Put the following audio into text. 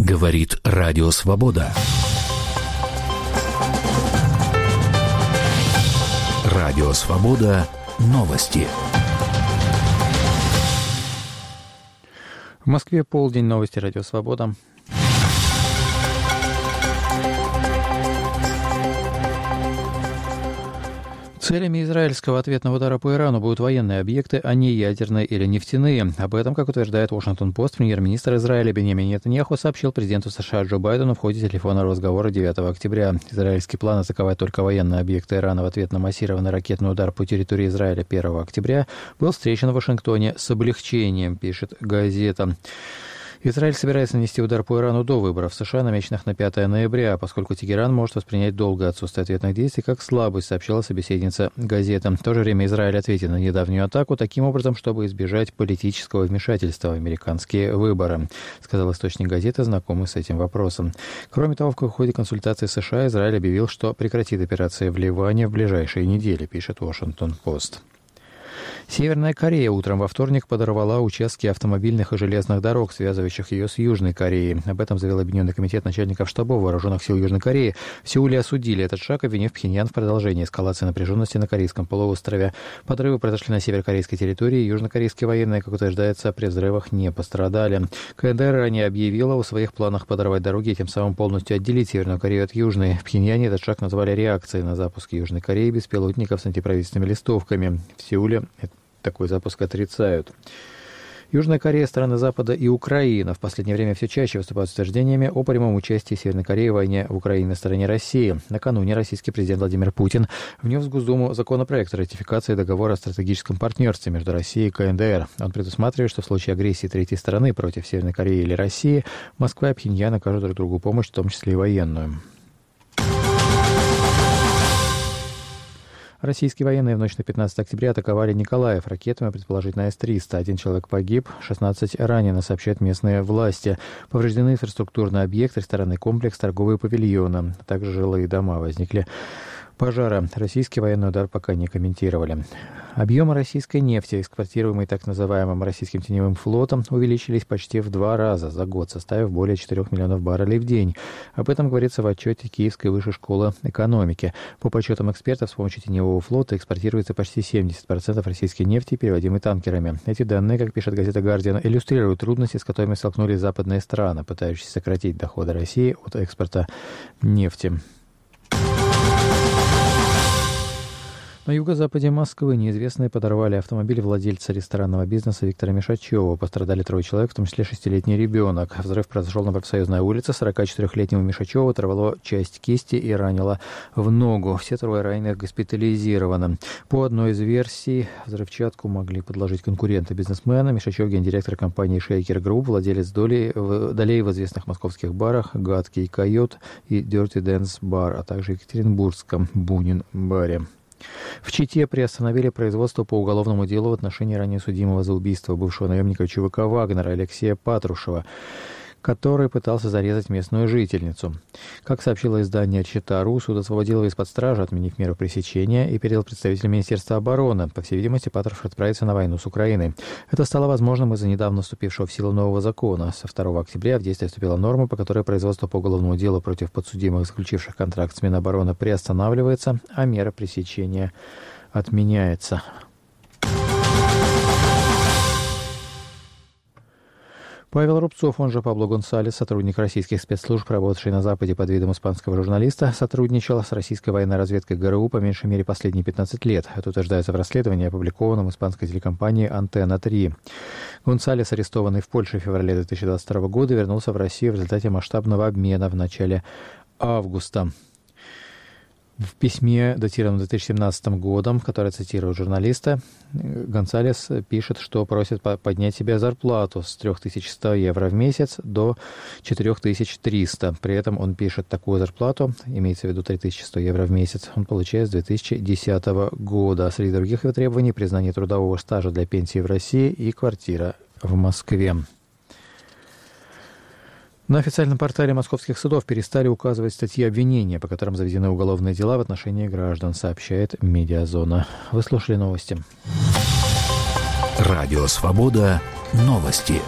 Говорит Радио Свобода. Радио Свобода. Новости. В Москве полдень. Новости Радио Свобода. Целями израильского ответного удара по Ирану будут военные объекты, а не ядерные или нефтяные. Об этом, как утверждает Вашингтон-Пост, премьер-министр Израиля Биньямин Нетаньяху сообщил президенту США Джо Байдену в ходе телефонного разговора 9 октября. Израильский план атаковать только военные объекты Ирана в ответ на массированный ракетный удар по территории Израиля 1 октября был встречен в Вашингтоне с облегчением, пишет газета. Израиль собирается нанести удар по Ирану до выборов в США, намеченных на 5 ноября, поскольку Тегеран может воспринять долгое отсутствие ответных действий как слабость, сообщила собеседница газеты. В то же время Израиль ответит на недавнюю атаку таким образом, чтобы избежать политического вмешательства в американские выборы, сказал источник газеты, знакомый с этим вопросом. Кроме того, в ходе консультаций США Израиль объявил, что прекратит операции в Ливане в ближайшие недели, пишет Вашингтон-Пост. Северная Корея утром во вторник подорвала участки автомобильных и железных дорог, связывающих ее с Южной Кореей. Об этом заявил Объединенный комитет начальников штабов вооруженных сил Южной Кореи. В Сеуле осудили этот шаг, обвинив Пхеньян в продолжении эскалации напряженности на Корейском полуострове. Подрывы произошли на северокорейской территории. Южнокорейские военные, как утверждается, при взрывах не пострадали. КНДР ранее объявила о своих планах подорвать дороги и тем самым полностью отделить Северную Корею от Южной. В Пхеньяне этот шаг назвали реакцией на запуск Южной Кореи беспилотников с антиправительственными листовками. В Сеуле такой запуск отрицают. Южная Корея, страны Запада и Украина в последнее время все чаще выступают с утверждениями о прямом участии Северной Кореи в войне в Украине на стороне России. Накануне российский президент Владимир Путин внес в Госдуму законопроект о ратификации договора о стратегическом партнерстве между Россией и КНДР. Он предусматривает, что в случае агрессии третьей страны против Северной Кореи или России Москва и Пхеньян окажут друг другу помощь, в том числе и военную. Российские военные в ночь на 15 октября атаковали Николаев ракетами, предположительно С-300. 1 человек погиб, 16 ранено, сообщают местные власти. Повреждены инфраструктурный объект, ресторанный комплекс, торговые павильоны, а также жилые дома. Возникли пожары. Российский военный удар пока не комментировали. Объемы российской нефти, экспортируемой так называемым российским теневым флотом, увеличились почти в 2 раза за год, составив более 4 миллионов баррелей в день. Об этом говорится в отчете Киевской высшей школы экономики. По подсчетам экспертов, с помощью теневого флота экспортируется почти 70% российской нефти, переводимой танкерами. Эти данные, как пишет газета «Гардиан», иллюстрируют трудности, с которыми столкнулись западные страны, пытающиеся сократить доходы России от экспорта нефти. На юго-западе Москвы неизвестные подорвали автомобиль владельца ресторанного бизнеса Виктора Мишачева. Пострадали 3 человек, в том числе 6-летний ребенок. Взрыв произошел на Профсоюзной улице. 44-летнему Мишачеву оторвало часть кисти и ранило в ногу. Все 3 раненых госпитализированы. По одной из версий, взрывчатку могли подложить конкуренты бизнесмена. Мишачев, гендиректор компании «Шейкер Групп», владелец долей в известных московских барах «Гадкий койот» и «Dirty Dance Bar», а также екатеринбургском «Бунин-баре». В Чите приостановили производство по уголовному делу в отношении ранее судимого за убийство бывшего наемника ЧВК «Вагнера» Алексея Патрушева, который пытался зарезать местную жительницу. Как сообщило издание «Чита.ру», суд освободил его из-под стражи, отменив меру пресечения, и передал представителю Министерства обороны. По всей видимости, Патрушев отправится на войну с Украиной. Это стало возможным из-за недавно вступившего в силу нового закона. Со 2 октября в действие вступила норма, по которой производство по уголовному делу против подсудимых, заключивших контракт с Минобороны, приостанавливается, а мера пресечения отменяется. Павел Рубцов, он же Пабло Гонсалес, сотрудник российских спецслужб, работавший на Западе под видом испанского журналиста, сотрудничал с российской военной разведкой ГРУ по меньшей мере последние 15 лет. Это утверждается в расследовании, опубликованном испанской телекомпанией «Антенна-3». Гонсалес, арестованный в Польше в феврале 2022 года, вернулся в Россию в результате масштабного обмена в начале августа. В письме, датированном 2017 годом, которое цитирует журналиста, Гонсалес пишет, что просит поднять себе зарплату с 3100 евро в месяц до 4300. При этом он пишет, такую зарплату, имеется в виду 3100 евро в месяц, он получает с 2010 года. Среди других его требований признание трудового стажа для пенсии в России и квартира в Москве. На официальном портале московских судов перестали указывать статьи обвинения, по которым заведены уголовные дела в отношении граждан, сообщает «Медиазона». Вы слушали новости. Радио «Свобода». Новости.